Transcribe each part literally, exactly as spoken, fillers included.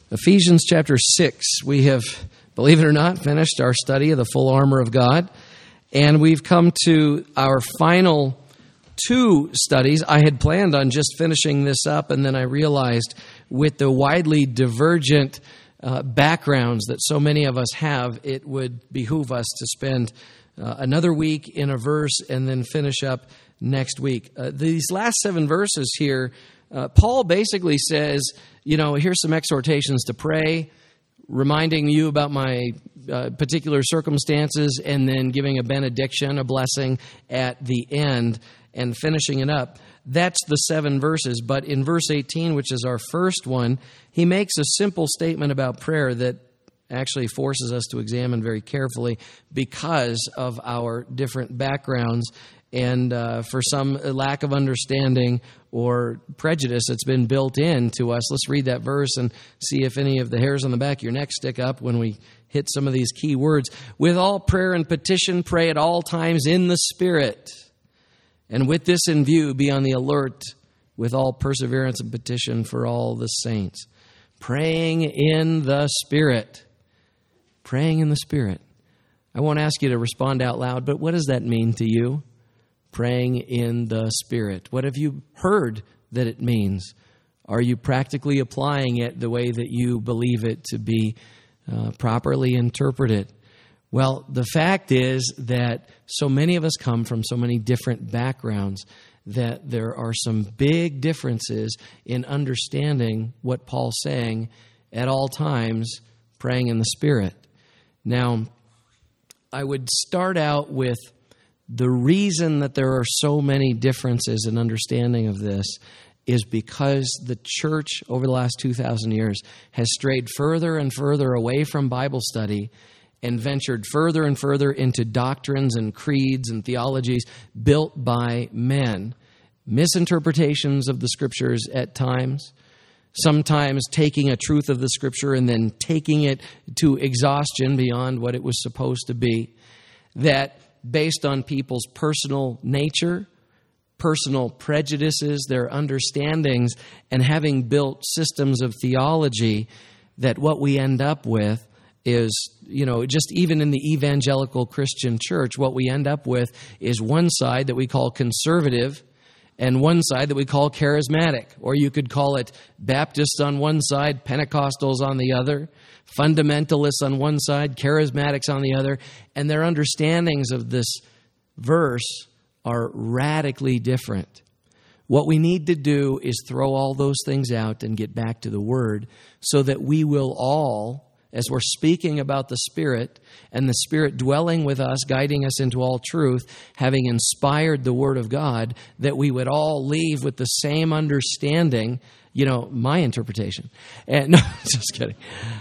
Ephesians chapter six. We have, believe it or not, finished our study of the full armor of God. And we've come to our final two studies. I had planned on just finishing this up, and then I realized with the widely divergent uh, backgrounds that so many of us have, it would behoove us to spend uh, another week in a verse and then finish up next week. Uh, these last seven verses here, uh, Paul basically says, you know, here's some exhortations to pray, reminding you about my uh, particular circumstances, and then giving a benediction, a blessing at the end, and finishing it up. That's the seven verses. But in verse eighteen, which is our first one, he makes a simple statement about prayer that actually forces us to examine very carefully because of our different backgrounds and uh, for some lack of understanding or prejudice that's been built into us. Let's read that verse and see if any of the hairs on the back of your neck stick up when we hit some of these key words. With all prayer and petition, pray at all times in the Spirit. And with this in view, be on the alert with all perseverance and petition for all the saints. Praying in the Spirit. Praying in the Spirit. I won't ask you to respond out loud, but what does that mean to you? Praying in the Spirit. What have you heard that it means? Are you practically applying it the way that you believe it to be uh, properly interpreted? Well, the fact is that so many of us come from so many different backgrounds that there are some big differences in understanding what Paul's saying at all times, praying in the Spirit. Now, I would start out with the reason that there are so many differences in understanding of this is because the church over the last two thousand years has strayed further and further away from Bible study and ventured further and further into doctrines and creeds and theologies built by men. Misinterpretations of the Scriptures at times, sometimes taking a truth of the Scripture and then taking it to exhaustion beyond what it was supposed to be, that based on people's personal nature, personal prejudices, their understandings, and having built systems of theology, that what we end up with is, you know, just even in the evangelical Christian church, what we end up with is one side that we call conservative and one side that we call charismatic, or you could call it Baptists on one side, Pentecostals on the other, fundamentalists on one side, charismatics on the other, and their understandings of this verse are radically different. What we need to do is throw all those things out and get back to the Word so that we will all, as we're speaking about the Spirit and the Spirit dwelling with us, guiding us into all truth, having inspired the Word of God, that we would all leave with the same understanding, you know, my interpretation. And no, just kidding.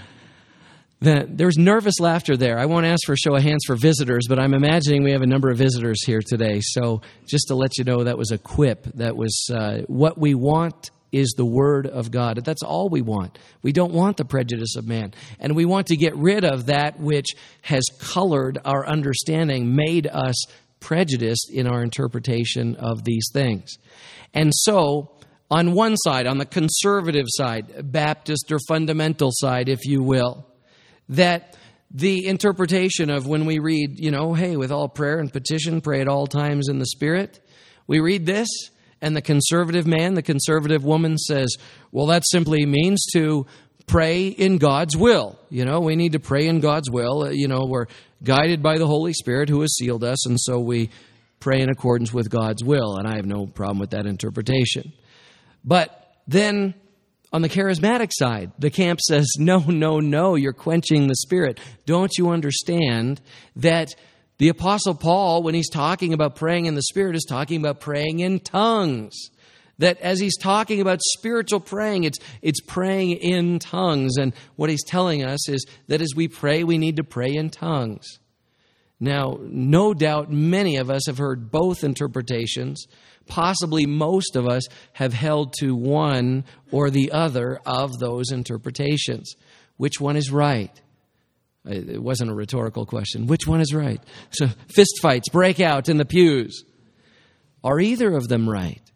That there's nervous laughter there. I won't ask for a show of hands for visitors, but I'm imagining we have a number of visitors here today. So just to let you know, that was a quip. That was uh, what we want is the Word of God. That's all we want. We don't want the prejudice of man. And we want to get rid of that which has colored our understanding, made us prejudiced in our interpretation of these things. And so, on one side, on the conservative side, Baptist or fundamental side, if you will, that the interpretation of when we read, you know, hey, with all prayer and petition, pray at all times in the Spirit, we read this, and the conservative man, the conservative woman says, well, that simply means to pray in God's will. You know, we need to pray in God's will. You know, we're guided by the Holy Spirit who has sealed us, and so we pray in accordance with God's will. And I have no problem with that interpretation. But then on the charismatic side, the camp says, no, no, no, you're quenching the Spirit. Don't you understand that the Apostle Paul, when he's talking about praying in the Spirit, is talking about praying in tongues. That as he's talking about spiritual praying, it's it's praying in tongues. And what he's telling us is that as we pray, we need to pray in tongues. Now, no doubt many of us have heard both interpretations. Possibly most of us have held to one or the other of those interpretations. Which one is right? It wasn't a rhetorical question. Which one is right? So fist fights break out in the pews. Are either of them right?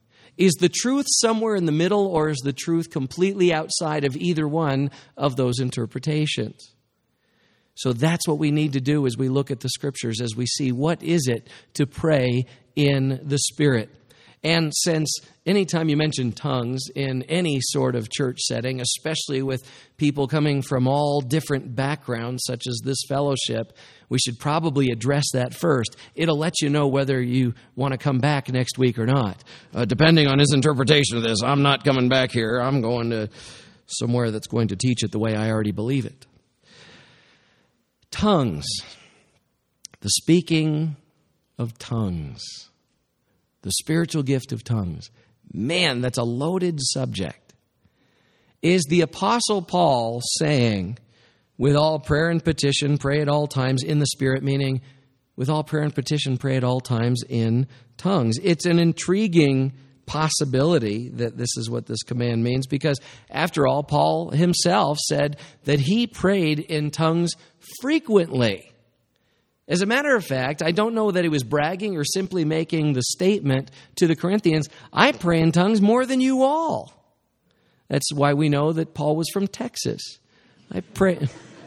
Is the truth somewhere in the middle, or is the truth completely outside of either one of those interpretations? So that's what we need to do as we look at the Scriptures, as we see what is it to pray in the Spirit. And since anytime you mention tongues in any sort of church setting, especially with people coming from all different backgrounds, such as this fellowship, we should probably address that first. It'll let you know whether you want to come back next week or not. Uh, depending on his interpretation of this, I'm not coming back here. I'm going to somewhere that's going to teach it the way I already believe it. Tongues. The speaking of tongues. The spiritual gift of tongues. Man, that's a loaded subject. Is the Apostle Paul saying, with all prayer and petition, pray at all times in the Spirit, meaning with all prayer and petition, pray at all times in tongues? It's an intriguing possibility that this is what this command means, because after all, Paul himself said that he prayed in tongues frequently. As a matter of fact, I don't know that he was bragging or simply making the statement to the Corinthians, I pray in tongues more than you all. That's why we know that Paul was from Texas. I pray.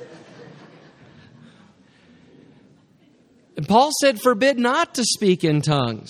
And Paul said, forbid not to speak in tongues.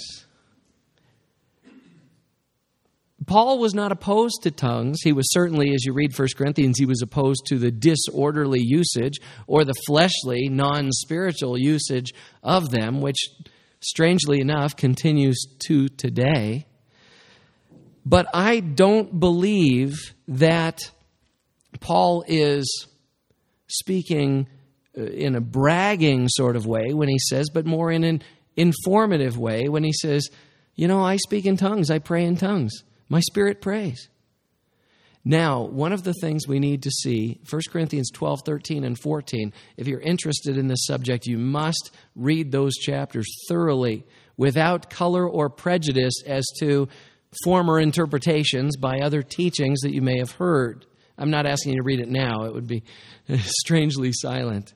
Paul was not opposed to tongues. He was certainly, as you read First Corinthians, he was opposed to the disorderly usage or the fleshly, non-spiritual usage of them, which, strangely enough, continues to today. But I don't believe that Paul is speaking in a bragging sort of way when he says, but more in an informative way when he says, you know, I speak in tongues, I pray in tongues. My spirit prays. Now, one of the things we need to see, First Corinthians twelve, thirteen, and fourteen, if you're interested in this subject, you must read those chapters thoroughly without color or prejudice as to former interpretations by other teachings that you may have heard. I'm not asking you to read it now. It would be strangely silent.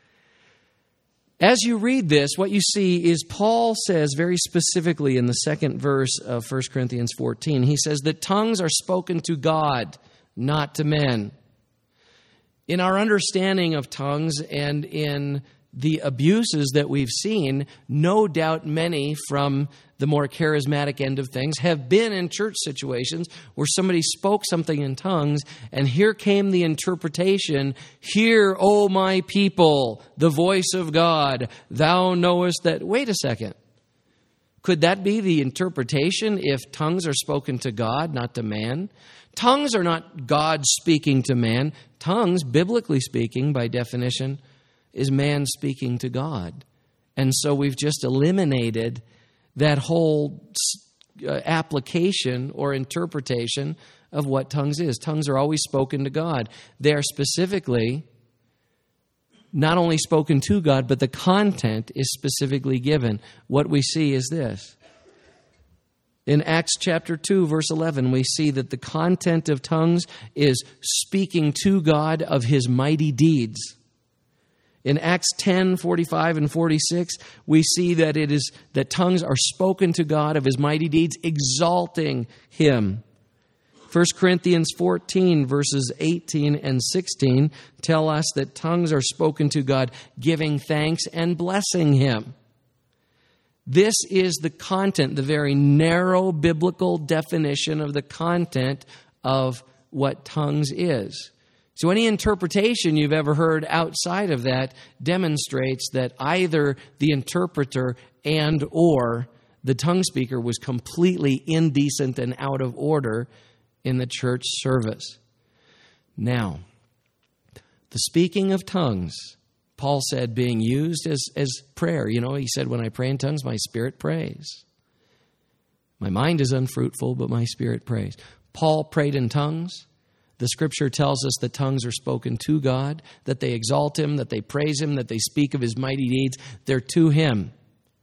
As you read this, what you see is Paul says very specifically in the second verse of First Corinthians fourteen, he says that tongues are spoken to God, not to men. In our understanding of tongues and in the abuses that we've seen, no doubt many from the more charismatic end of things have been in church situations where somebody spoke something in tongues and here came the interpretation, hear, O my people, the voice of God, thou knowest that. Wait a second. Could that be the interpretation if tongues are spoken to God, not to man? Tongues are not God speaking to man. Tongues, biblically speaking, by definition, is man speaking to God. And so we've just eliminated that whole uh, application or interpretation of what tongues is. Tongues are always spoken to God. They are specifically not only spoken to God, but the content is specifically given. What we see is this. In Acts chapter two, verse eleven, we see that the content of tongues is speaking to God of his mighty deeds. In Acts ten, forty-five and forty-six, we see that it is that tongues are spoken to God of his mighty deeds, exalting him. First Corinthians fourteen, verses eighteen and sixteen tell us that tongues are spoken to God, giving thanks and blessing him. This is the content, the very narrow biblical definition of the content of what tongues is. So any interpretation you've ever heard outside of that demonstrates that either the interpreter and or the tongue speaker was completely indecent and out of order in the church service. Now, the speaking of tongues, Paul said, being used as, as prayer. You know, he said, when I pray in tongues, my spirit prays. My mind is unfruitful, but my spirit prays. Paul prayed in tongues. The Scripture tells us that tongues are spoken to God, that they exalt him, that they praise him, that they speak of his mighty deeds. They're to him.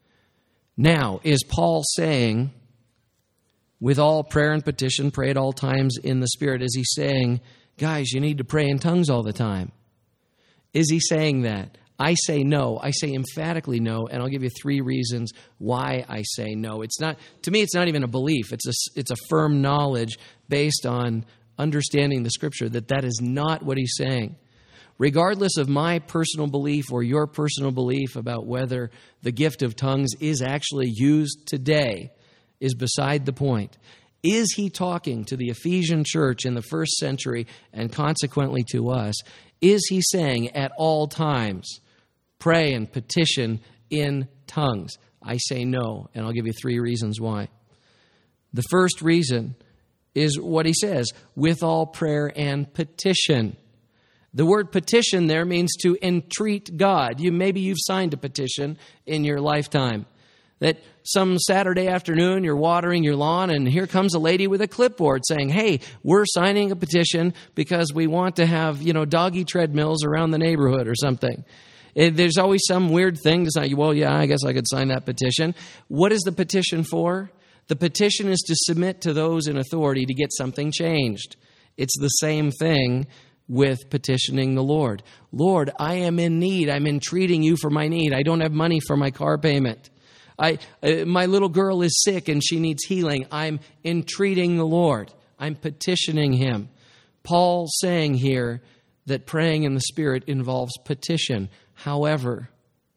Now, is Paul saying, with all prayer and petition, pray at all times in the Spirit? Is he saying, guys, you need to pray in tongues all the time? Is he saying that? I say no. I say emphatically no, and I'll give you three reasons why I say no. It's not, to me, it's not even a belief. It's a, it's a firm knowledge based on understanding the Scripture that that is not what he's saying. Regardless of my personal belief or your personal belief about whether the gift of tongues is actually used today is beside the point. Is he talking to the Ephesian church in the first century and consequently to us? Is he saying at all times, pray and petition in tongues? I say no, and I'll give you three reasons why. The first reason is what he says, with all prayer and petition. The word petition there means to entreat God. You maybe you've signed a petition in your lifetime. That some Saturday afternoon you're watering your lawn and here comes a lady with a clipboard saying, hey, we're signing a petition because we want to have, you know, doggy treadmills around the neighborhood or something. It, there's always some weird thing to say, well, yeah, I guess I could sign that petition. What is the petition for? The petition is to submit to those in authority to get something changed. It's the same thing with petitioning the Lord. Lord, I am in need. I'm entreating you for my need. I don't have money for my car payment. I, uh, my little girl is sick and she needs healing. I'm entreating the Lord. I'm petitioning him. Paul's saying here that praying in the Spirit involves petition. However,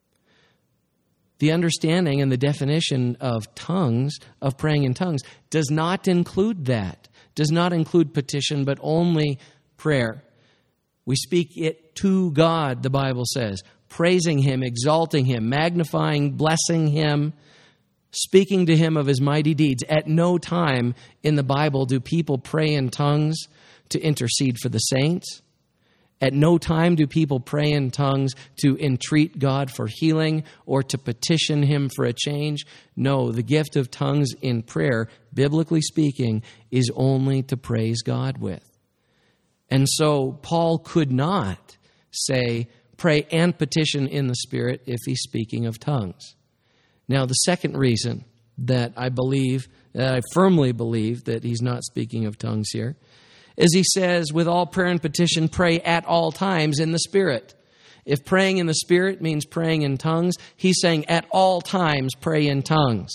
the understanding and the definition of tongues, of praying in tongues, does not include that. Does not include petition, but only prayer. We speak it to God, the Bible says, praising him, exalting him, magnifying, blessing him, speaking to him of his mighty deeds. At no time in the Bible do people pray in tongues to intercede for the saints. At no time do people pray in tongues to entreat God for healing or to petition him for a change. No, the gift of tongues in prayer, biblically speaking, is only to praise God with. And so Paul could not say, pray and petition in the Spirit if he's speaking of tongues. Now, the second reason that I believe, that I firmly believe that he's not speaking of tongues here, is he says, with all prayer and petition, pray at all times in the Spirit. If praying in the Spirit means praying in tongues, he's saying at all times pray in tongues.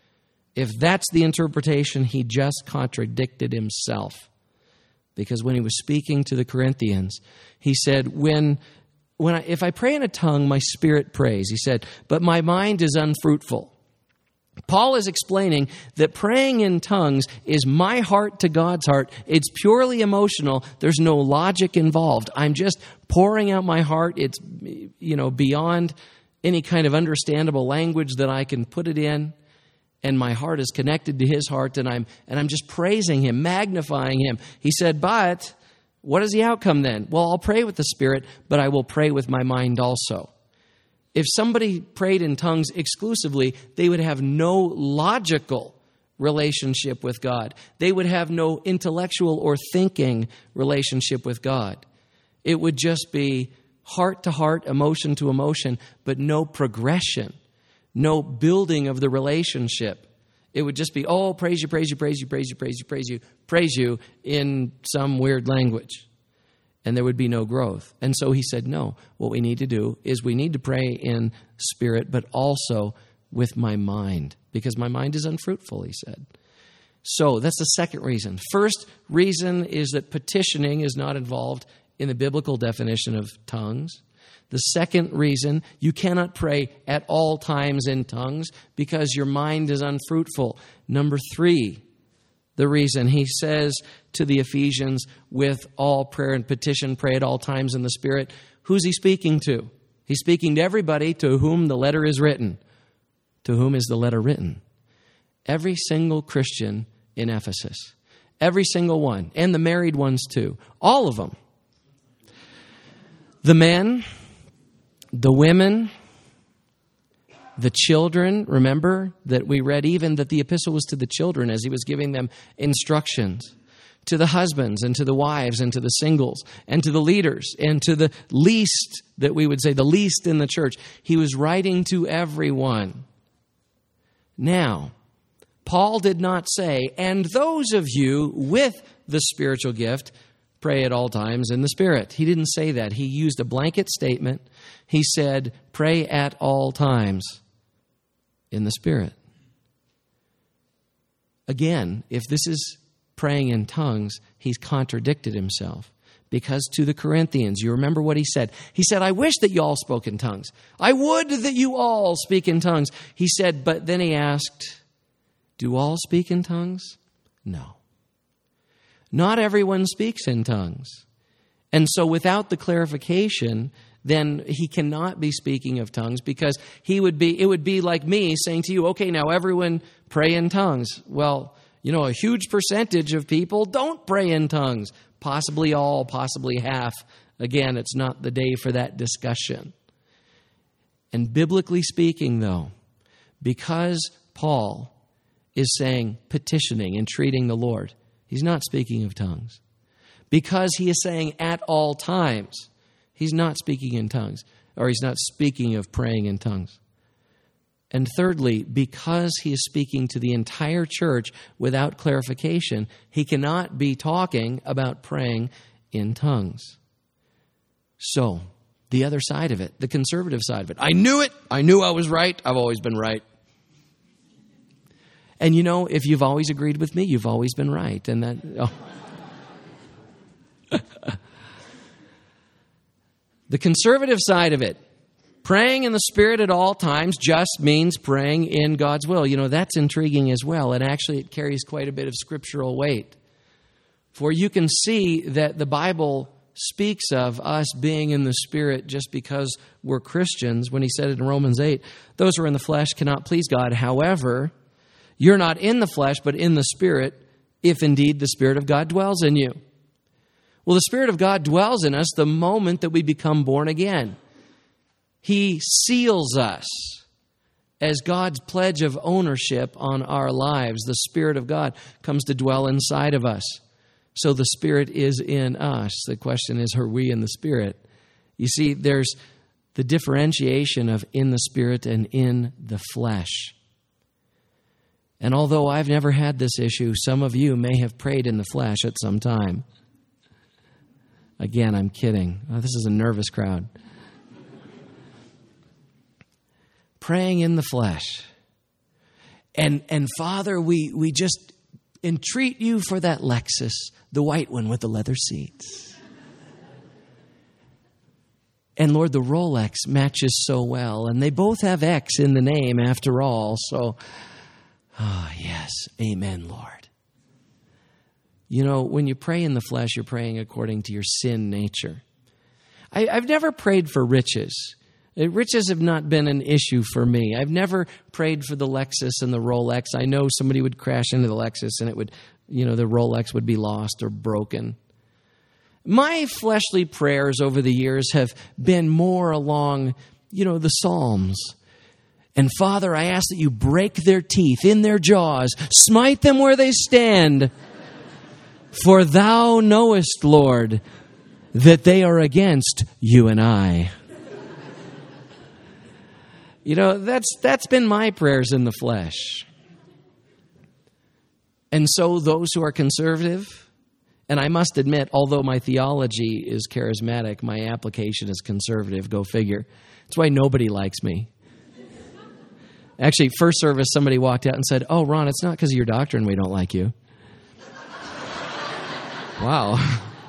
If that's the interpretation, he just contradicted himself. Because when he was speaking to the Corinthians, he said, when, when I, if I pray in a tongue, my spirit prays. He said, but my mind is unfruitful. Paul is explaining that praying in tongues is my heart to God's heart. It's purely emotional. There's no logic involved. I'm just pouring out my heart. It's, you know, beyond any kind of understandable language that I can put it in. And my heart is connected to his heart, and I'm and I'm just praising him, magnifying him. He said, but what is the outcome then? Well, I'll pray with the Spirit, but I will pray with my mind also. If somebody prayed in tongues exclusively, they would have no logical relationship with God. They would have no intellectual or thinking relationship with God. It would just be heart to heart, emotion to emotion, but no progression. No building of the relationship. It would just be, oh, praise you, praise you, praise you, praise you, praise you, praise you, praise you in some weird language. And there would be no growth. And so he said, no, what we need to do is we need to pray in spirit, but also with my mind. Because my mind is unfruitful, he said. So that's the second reason. First reason is that petitioning is not involved in the biblical definition of tongues. The second reason, you cannot pray at all times in tongues because your mind is unfruitful. Number three, the reason, he says to the Ephesians, with all prayer and petition, pray at all times in the Spirit. Who's he speaking to? He's speaking to everybody to whom the letter is written. To whom is the letter written? Every single Christian in Ephesus. Every single one. And the married ones too. All of them. The men, the women, the children. Remember that we read even that the epistle was to the children as he was giving them instructions. To the husbands and to the wives and to the singles and to the leaders and to the least, that we would say the least in the church. He was writing to everyone. Now, Paul did not say, and those of you with the spiritual gift, pray at all times in the Spirit. He didn't say that. He used a blanket statement. He said, pray at all times in the Spirit. Again, if this is praying in tongues, he's contradicted himself. Because to the Corinthians, you remember what he said. He said, I wish that you all spoke in tongues. I would that you all speak in tongues. He said, but then he asked, do all speak in tongues? No. Not everyone speaks in tongues. And so without the clarification, then he cannot be speaking of tongues, because he would be, it would be like me saying to you, okay, now everyone pray in tongues. Well, you know, a huge percentage of people don't pray in tongues. Possibly all, possibly half. Again, it's not the day for that discussion. And biblically speaking, though, because Paul is saying petitioning, entreating the Lord, he's not speaking of tongues. Because he is saying at all times, he's not speaking in tongues, or he's not speaking of praying in tongues. And thirdly, because he is speaking to the entire church without clarification, he cannot be talking about praying in tongues. So, the other side of it, the conservative side of it. I knew it. I knew I was right. I've always been right. And you know, if you've always agreed with me, you've always been right. And that... Oh. The conservative side of it. Praying in the Spirit at all times just means praying in God's will. You know, that's intriguing as well. And actually, it carries quite a bit of scriptural weight. For you can see that the Bible speaks of us being in the Spirit just because we're Christians. When he said it in Romans eight, those who are in the flesh cannot please God. However, you're not in the flesh, but in the Spirit, if indeed the Spirit of God dwells in you. Well, the Spirit of God dwells in us the moment that we become born again. He seals us as God's pledge of ownership on our lives. The Spirit of God comes to dwell inside of us. So the Spirit is in us. The question is, are we in the Spirit? You see, there's the differentiation of in the Spirit and in the flesh. And although I've never had this issue, some of you may have prayed in the flesh at some time. Again, I'm kidding. Oh, this is a nervous crowd. Praying in the flesh. And and Father, we, we just entreat you for that Lexus, the white one with the leather seats. And Lord, the Rolex matches so well. And they both have X in the name after all. So, oh yes, amen, Lord. You know, when you pray in the flesh, you're praying according to your sin nature. I, I've never prayed for riches. Riches have not been an issue for me. I've never prayed for the Lexus and the Rolex. I know somebody would crash into the Lexus and it would, you know, the Rolex would be lost or broken. My fleshly prayers over the years have been more along, you know, the Psalms. And Father, I ask that you break their teeth in their jaws, smite them where they stand. For thou knowest, Lord, that they are against you and I. You know, that's that's been my prayers in the flesh. And so those who are conservative, and I must admit, although my theology is charismatic, my application is conservative, go figure. That's why nobody likes me. Actually, first service, somebody walked out and said, oh, Ron, it's not because of your doctrine we don't like you. Wow.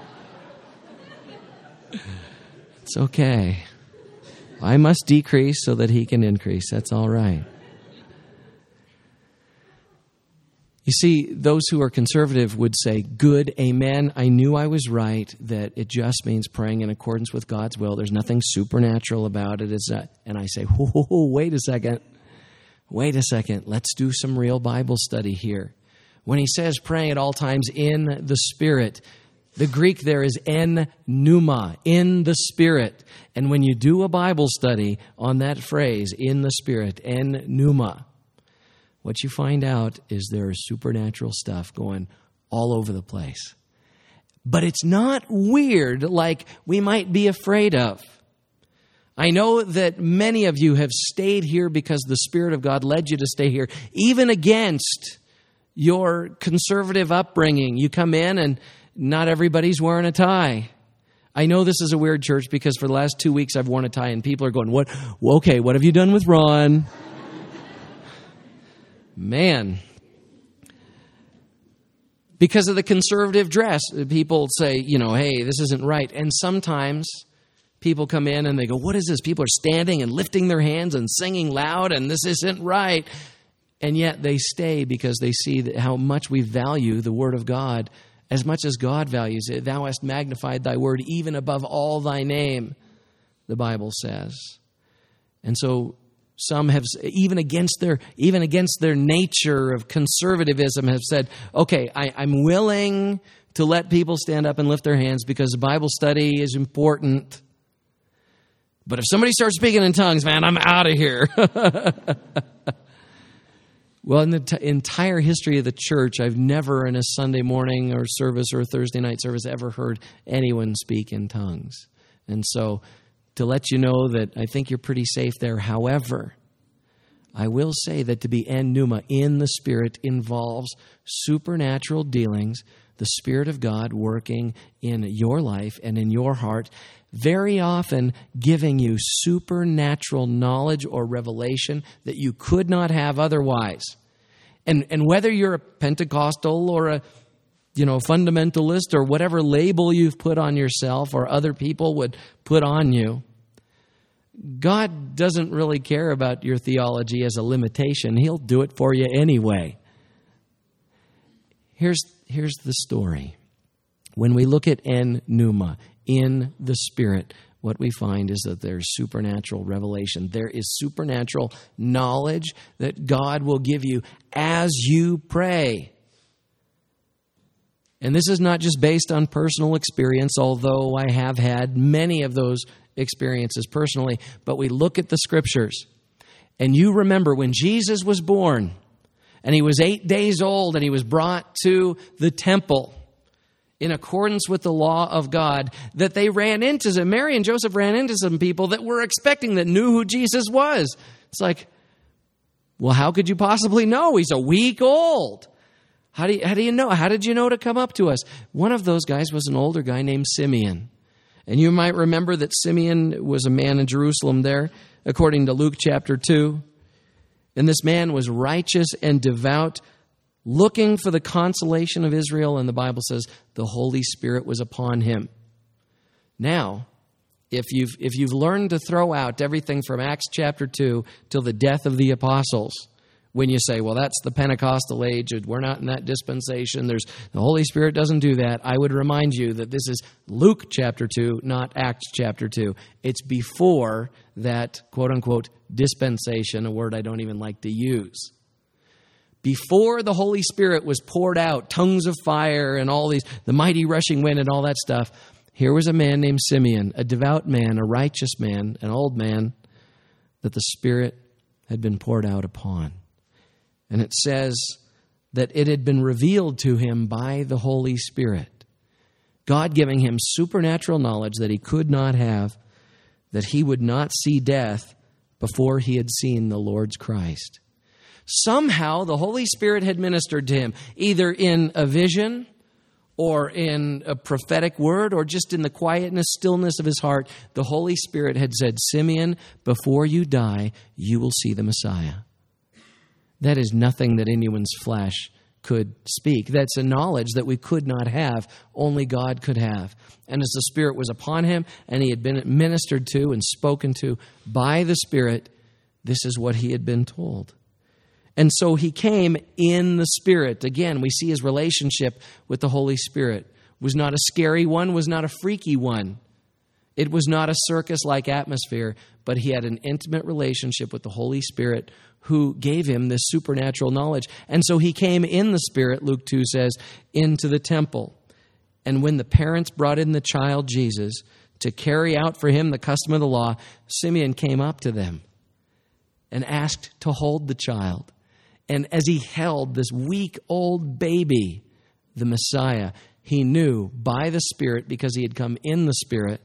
It's okay. I must decrease so that he can increase. That's all right. You see, those who are conservative would say, good, amen, I knew I was right, that it just means praying in accordance with God's will. There's nothing supernatural about it. It's not. And I say, whoa, wait a second. Wait a second. Let's do some real Bible study here. When he says praying at all times in the Spirit, the Greek there is en pneuma, in the Spirit. And when you do a Bible study on that phrase, in the Spirit, en pneuma, what you find out is there is supernatural stuff going all over the place. But it's not weird like we might be afraid of. I know that many of you have stayed here because the Spirit of God led you to stay here, even against your conservative upbringing. You come in and not everybody's wearing a tie. I know this is a weird church because for the last two weeks I've worn a tie and people are going, "What? Well, okay, what have you done with Ron?" Man. Because of the conservative dress, people say, you know, hey, this isn't right. And sometimes people come in and they go, what is this? People are standing and lifting their hands and singing loud, and this isn't right. And yet they stay because they see that how much we value the Word of God as much as God values it. Thou hast magnified thy word even above all thy name, the Bible says. And so some have, even against their even against their nature of conservatism, have said, okay, I, I'm willing to let people stand up and lift their hands because the Bible study is important. But if somebody starts speaking in tongues, man, I'm out of here. Well, in the t- entire history of the church, I've never in a Sunday morning or service or a Thursday night service ever heard anyone speak in tongues. And so to let you know that I think you're pretty safe there. However, I will say that to be en pneuma in the Spirit involves supernatural dealings, the Spirit of God working in your life and in your heart, very often giving you supernatural knowledge or revelation that you could not have otherwise. And and whether you're a Pentecostal or a you know fundamentalist or whatever label you've put on yourself or other people would put on you, God doesn't really care about your theology as a limitation. He'll do it for you anyway. Here's here's the story. When we look at en pneuma, in the Spirit, what we find is that there's supernatural revelation. There is supernatural knowledge that God will give you as you pray. And this is not just based on personal experience, although I have had many of those experiences personally, but we look at the Scriptures. And you remember when Jesus was born, and he was eight days old, and he was brought to the temple in accordance with the law of God, that they ran into some, Mary and Joseph ran into some people that were expecting, that knew who Jesus was. It's like, well, how could you possibly know? He's a week old. How do you, how do you know? How did you know to come up to us? One of those guys was an older guy named Simeon. And you might remember that Simeon was a man in Jerusalem there, according to Luke chapter two. And this man was righteous and devout, looking for the consolation of Israel, and the Bible says the Holy Spirit was upon him. Now, if you've if you've learned to throw out everything from Acts chapter two till the death of the apostles, when you say, well, that's the Pentecostal age, we're not in that dispensation, there's the Holy Spirit doesn't do that, I would remind you that this is Luke chapter two, not Acts chapter two. It's before that quote-unquote dispensation, a word I don't even like to use. Before the Holy Spirit was poured out, tongues of fire and all these, the mighty rushing wind and all that stuff, here was a man named Simeon, a devout man, a righteous man, an old man, that the Spirit had been poured out upon. And it says that it had been revealed to him by the Holy Spirit, God giving him supernatural knowledge that he could not have, that he would not see death before he had seen the Lord's Christ. Somehow the Holy Spirit had ministered to him, either in a vision or in a prophetic word or just in the quietness, stillness of his heart. The Holy Spirit had said, Simeon, before you die, you will see the Messiah. That is nothing that anyone's flesh could speak. That's a knowledge that we could not have, only God could have. And as the Spirit was upon him and he had been ministered to and spoken to by the Spirit, this is what he had been told. And so he came in the Spirit. Again, we see his relationship with the Holy Spirit. It was not a scary one, was not a freaky one. It was not a circus-like atmosphere, but he had an intimate relationship with the Holy Spirit who gave him this supernatural knowledge. And so he came in the Spirit, Luke two says, into the temple. And when the parents brought in the child Jesus to carry out for him the custom of the law, Simeon came up to them and asked to hold the child. And as he held this week-old baby, the Messiah, he knew by the Spirit, because he had come in the Spirit,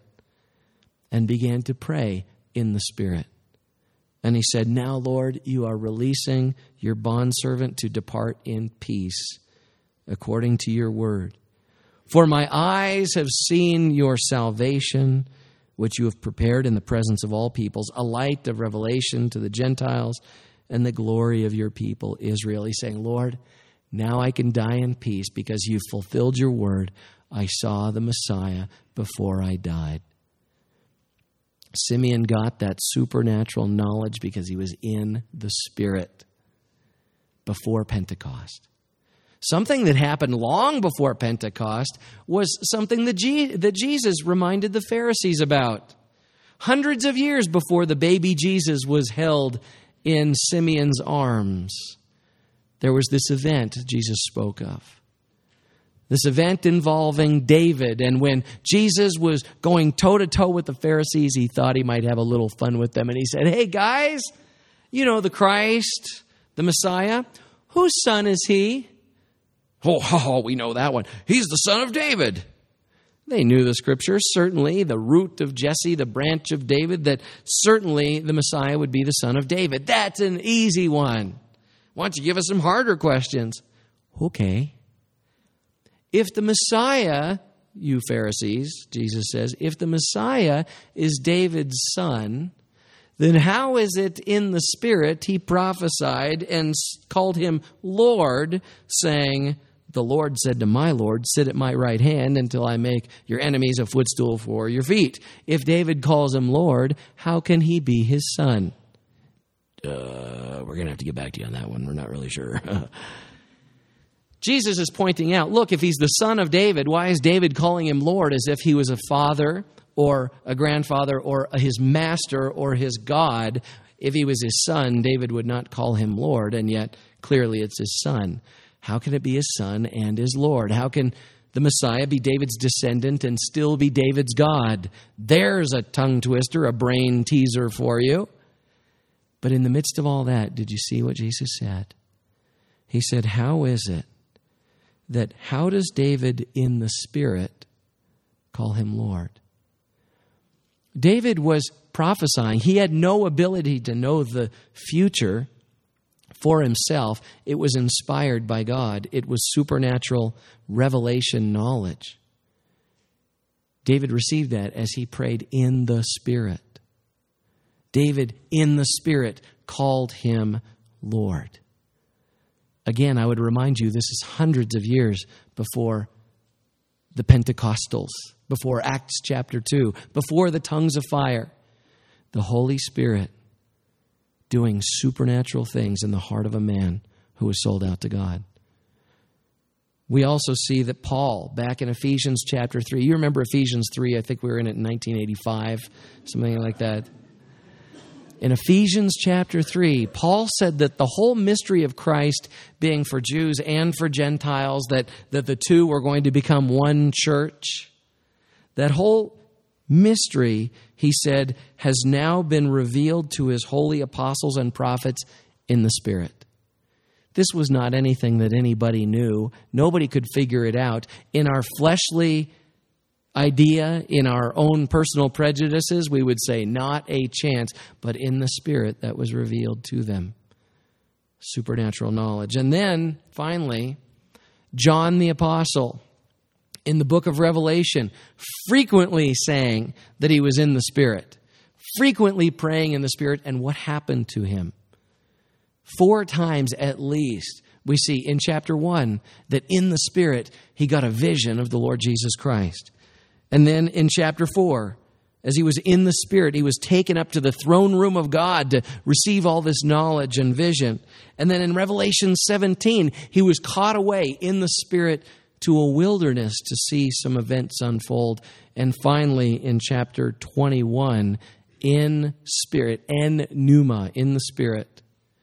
and began to pray in the Spirit. And he said, now, Lord, you are releasing your bondservant to depart in peace, according to your word. For my eyes have seen your salvation, which you have prepared in the presence of all peoples, a light of revelation to the Gentiles and the glory of your people, Israel. He's saying, Lord, now I can die in peace because you've fulfilled your word. I saw the Messiah before I died. Simeon got that supernatural knowledge because he was in the Spirit before Pentecost. Something that happened long before Pentecost was something that, Je- that Jesus reminded the Pharisees about. Hundreds of years before the baby Jesus was held in Simeon's arms, there was this event Jesus spoke of. This event involving David. And when Jesus was going toe-to-toe with the Pharisees, he thought he might have a little fun with them. And he said, hey, guys, you know the Christ, the Messiah, whose son is he? Oh, oh, we know that one. He's the son of David. They knew the scriptures, certainly the root of Jesse, the branch of David, that certainly the Messiah would be the son of David. That's an easy one. Why don't you give us some harder questions? Okay. If the Messiah, you Pharisees, Jesus says, if the Messiah is David's son, then how is it in the Spirit he prophesied and called him Lord, saying, the Lord said to my Lord, sit at my right hand until I make your enemies a footstool for your feet. If David calls him Lord, how can he be his son? Uh, we're going to have to get back to you on that one. We're not really sure. Jesus is pointing out, look, if he's the son of David, why is David calling him Lord as if he was a father or a grandfather or his master or his God? If he was his son, David would not call him Lord, and yet clearly it's his son. How can it be his son and his Lord? How can the Messiah be David's descendant and still be David's God? There's a tongue twister, a brain teaser for you. But in the midst of all that, did you see what Jesus said? He said, how is it that how does David in the Spirit call him Lord? David was prophesying. He had no ability to know the future for himself. It was inspired by God. It was supernatural revelation knowledge. David received that as he prayed in the Spirit. David in the Spirit called him Lord. Again, I would remind you, this is hundreds of years before the Pentecostals, before Acts chapter two, before the tongues of fire. The Holy Spirit doing supernatural things in the heart of a man who was sold out to God. We also see that Paul, back in Ephesians chapter three, you remember Ephesians three, I think we were in it in nineteen eighty-five, something like that. In Ephesians chapter three, Paul said that the whole mystery of Christ being for Jews and for Gentiles, that, that the two were going to become one church, that whole mystery, he said, has now been revealed to his holy apostles and prophets in the Spirit. This was not anything that anybody knew. Nobody could figure it out. In our fleshly idea, in our own personal prejudices, we would say not a chance, but in the Spirit that was revealed to them. Supernatural knowledge. And then, finally, John the Apostle, in the book of Revelation, frequently saying that he was in the Spirit, frequently praying in the Spirit, and what happened to him? Four times at least, we see in chapter one that in the Spirit, he got a vision of the Lord Jesus Christ. And then in chapter four, as he was in the Spirit, he was taken up to the throne room of God to receive all this knowledge and vision. And then in Revelation seventeen, he was caught away in the Spirit to a wilderness to see some events unfold. And finally, in chapter twenty-one, in Spirit, en pneuma, in the Spirit,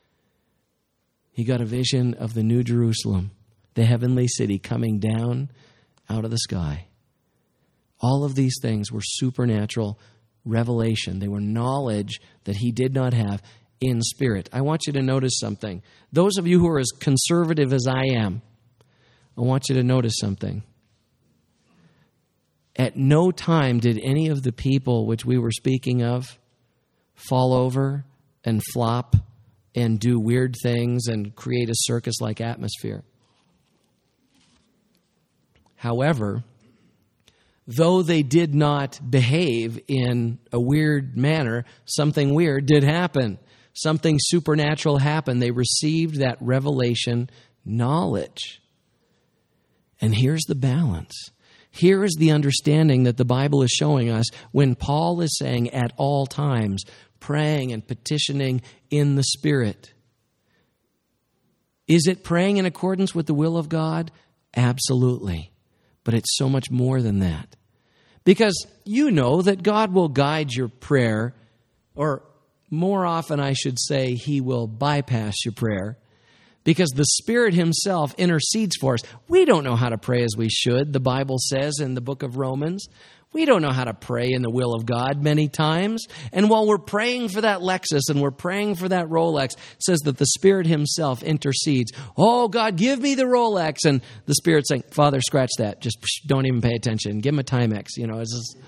he got a vision of the New Jerusalem, the heavenly city coming down out of the sky. All of these things were supernatural revelation. They were knowledge that he did not have in spirit. I want you to notice something. Those of you who are as conservative as I am, I want you to notice something. At no time did any of the people which we were speaking of fall over and flop and do weird things and create a circus-like atmosphere. However, though they did not behave in a weird manner, something weird did happen. Something supernatural happened. They received that revelation knowledge. And here's the balance. Here is the understanding that the Bible is showing us when Paul is saying at all times, praying and petitioning in the Spirit. Is it praying in accordance with the will of God? Absolutely. But it's so much more than that. Because you know that God will guide your prayer, or more often I should say, He will bypass your prayer, because the Spirit Himself intercedes for us. We don't know how to pray as we should, the Bible says in the book of Romans. We don't know how to pray in the will of God many times. And while we're praying for that Lexus and we're praying for that Rolex, it says that the Spirit Himself intercedes. Oh, God, give me the Rolex. And the Spirit's saying, Father, scratch that. Just don't even pay attention. Give him a Timex. You know, it's just...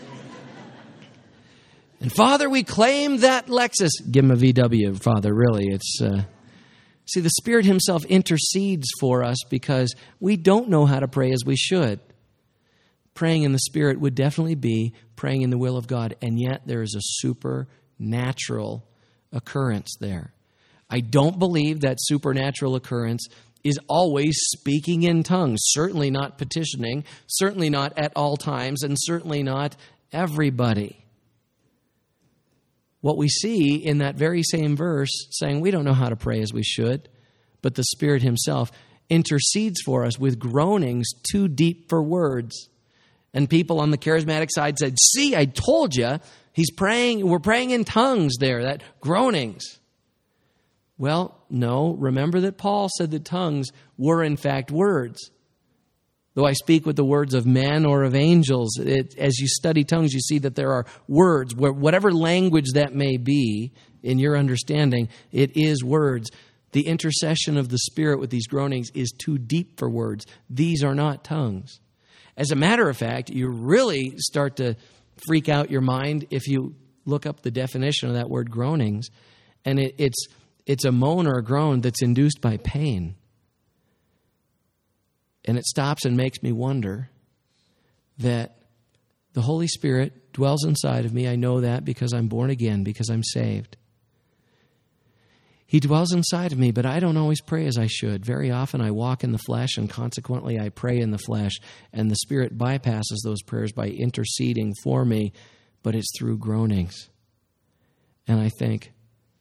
And Father, we claim that Lexus. Give him a V W, Father, really. It's... Uh... See, the Spirit Himself intercedes for us because we don't know how to pray as we should. Praying in the Spirit would definitely be praying in the will of God, and yet there is a supernatural occurrence there. I don't believe that supernatural occurrence is always speaking in tongues, certainly not petitioning, certainly not at all times, and certainly not everybody. What we see in that very same verse saying we don't know how to pray as we should, but the Spirit Himself intercedes for us with groanings too deep for words. And people on the charismatic side said, see, I told you, he's praying, we're praying in tongues there, that groanings. Well, no, remember that Paul said that tongues were in fact words. Though I speak with the words of men or of angels, it, as you study tongues, you see that there are words, whatever language that may be in your understanding, it is words. The intercession of the Spirit with these groanings is too deep for words. These are not tongues. As a matter of fact, you really start to freak out your mind if you look up the definition of that word groanings, and it, it's it's a moan or a groan that's induced by pain. And it stops and makes me wonder that the Holy Spirit dwells inside of me. I know that because I'm born again, because I'm saved. He dwells inside of me, but I don't always pray as I should. Very often I walk in the flesh, and consequently I pray in the flesh, and the Spirit bypasses those prayers by interceding for me, but it's through groanings. And I think,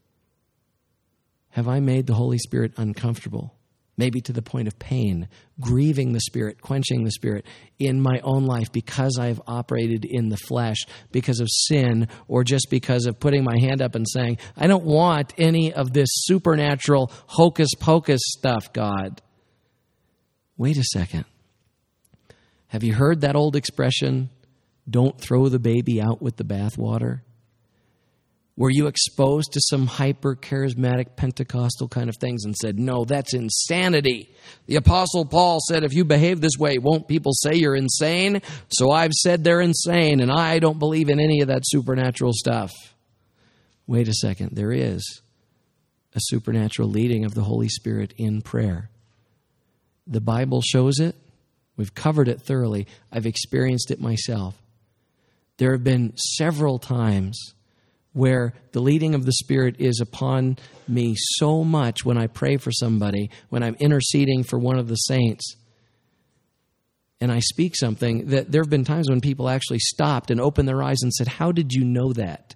have I made the Holy Spirit uncomfortable? Maybe to the point of pain, grieving the Spirit, quenching the Spirit in my own life because I've operated in the flesh, because of sin, or just because of putting my hand up and saying, I don't want any of this supernatural hocus-pocus stuff, God. Wait a second. Have you heard that old expression, don't throw the baby out with the bathwater? Were you exposed to some hyper-charismatic Pentecostal kind of things and said, no, that's insanity. The Apostle Paul said, if you behave this way, won't people say you're insane? So I've said they're insane, and I don't believe in any of that supernatural stuff. Wait a second. There is a supernatural leading of the Holy Spirit in prayer. The Bible shows it. We've covered it thoroughly. I've experienced it myself. There have been several times where the leading of the Spirit is upon me so much when I pray for somebody, when I'm interceding for one of the saints, and I speak something, that there have been times when people actually stopped and opened their eyes and said, how did you know that?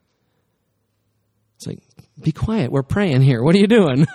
It's like, be quiet, we're praying here. What are you doing?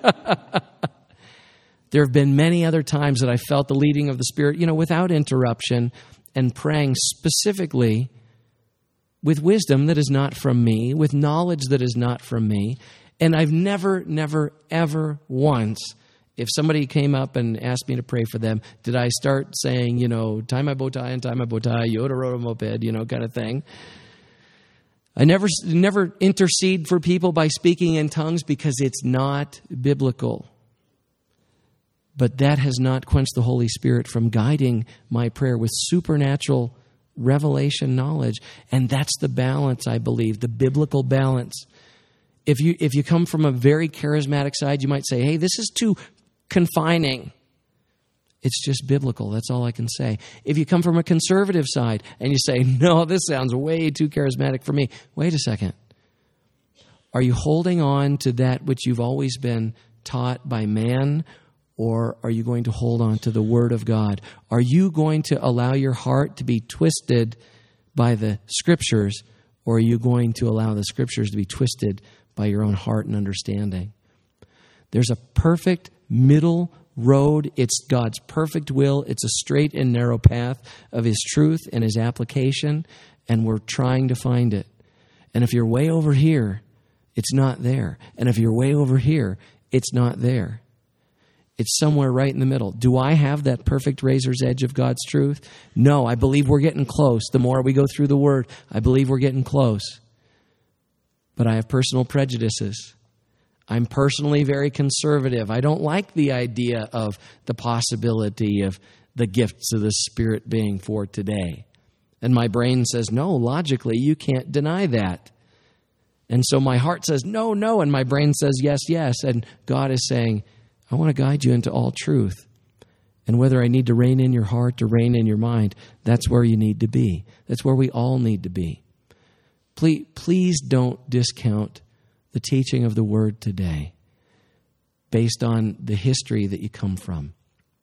There have been many other times that I felt the leading of the Spirit, you know, without interruption, and praying specifically with wisdom that is not from me, with knowledge that is not from me. And I've never, never, ever once, if somebody came up and asked me to pray for them, did I start saying, you know, tie my bow tie and tie my bow tie, Yoda rode a moped, you know, kind of thing. I never, never intercede for people by speaking in tongues because it's not biblical. But that has not quenched the Holy Spirit from guiding my prayer with supernatural revelation knowledge. And that's the balance, I believe, the biblical balance. If you if you come from a very charismatic side, you might say, hey, this is too confining. It's just biblical. That's all I can say. If you come from a conservative side and you say, no, this sounds way too charismatic for me. Wait a second. Are you holding on to that which you've always been taught by man, or are you going to hold on to the Word of God? Are you going to allow your heart to be twisted by the Scriptures, or are you going to allow the Scriptures to be twisted by your own heart and understanding? There's a perfect middle road. It's God's perfect will. It's a straight and narrow path of His truth and His application, and we're trying to find it. And if you're way over here, it's not there. And if you're way over here, it's not there. It's somewhere right in the middle. Do I have that perfect razor's edge of God's truth? No, I believe we're getting close. The more we go through the Word, I believe we're getting close. But I have personal prejudices. I'm personally very conservative. I don't like the idea of the possibility of the gifts of the Spirit being for today. And my brain says, no, logically, you can't deny that. And so my heart says, no, no, and my brain says, yes, yes. And God is saying, I want to guide you into all truth. And whether I need to rein in your heart or rein in your mind, that's where you need to be. That's where we all need to be. Please, please don't discount the teaching of the Word today based on the history that you come from.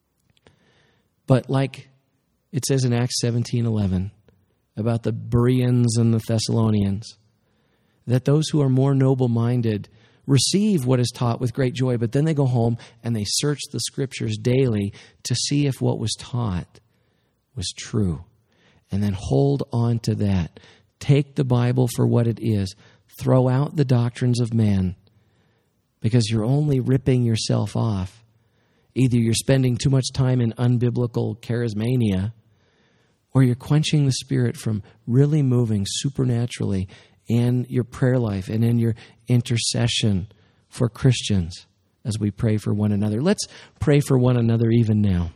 But like it says in Acts seventeen eleven about the Bereans and the Thessalonians, that those who are more noble-minded receive what is taught with great joy, but then they go home and they search the Scriptures daily to see if what was taught was true. And then hold on to that. Take the Bible for what it is. Throw out the doctrines of man, because you're only ripping yourself off. Either you're spending too much time in unbiblical charismania, or you're quenching the Spirit from really moving supernaturally in your prayer life and in your intercession for Christians as we pray for one another. Let's pray for one another even now.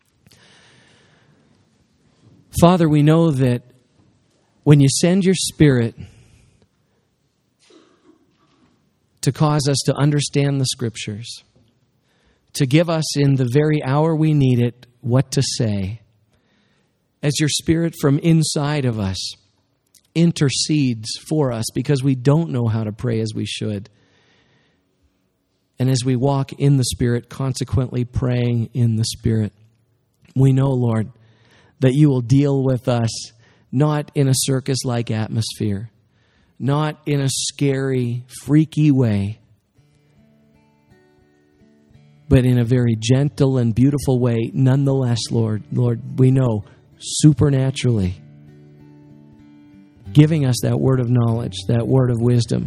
Father, we know that when you send your Spirit to cause us to understand the Scriptures, to give us in the very hour we need it what to say, as your Spirit from inside of us intercedes for us because we don't know how to pray as we should. And as we walk in the Spirit, consequently praying in the Spirit, we know, Lord, that you will deal with us not in a circus-like atmosphere, not in a scary, freaky way, but in a very gentle and beautiful way. Nonetheless, Lord, Lord, we know supernaturally, giving us that word of knowledge, that word of wisdom,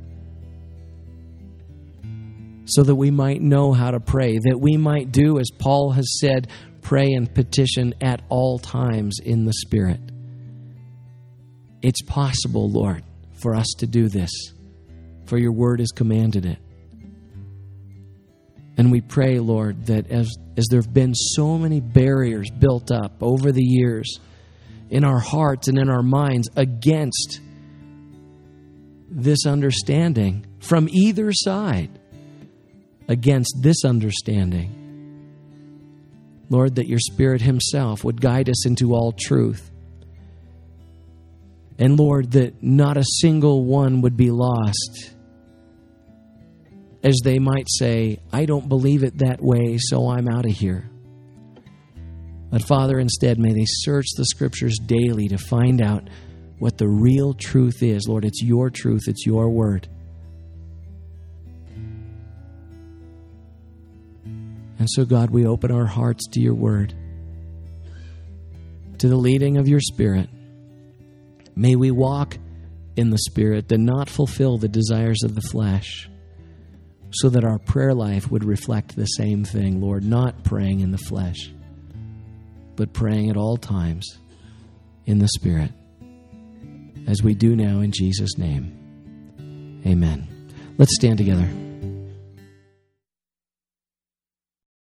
so that we might know how to pray, that we might do, as Paul has said, pray and petition at all times in the Spirit. It's possible, Lord, for us to do this, for your word has commanded it. And we pray, Lord, that as, as there have been so many barriers built up over the years in our hearts and in our minds against this understanding from either side, against this understanding, Lord, that your Spirit himself would guide us into all truth. And Lord, that not a single one would be lost, as they might say, I don't believe it that way, so I'm out of here. But Father, instead, may they search the Scriptures daily to find out what the real truth is. Lord, it's your truth, it's your word. And so, God, we open our hearts to your word, to the leading of your Spirit. May we walk in the Spirit and not fulfill the desires of the flesh, so that our prayer life would reflect the same thing, Lord, not praying in the flesh, but praying at all times in the Spirit, as we do now in Jesus' name. Amen. Let's stand together.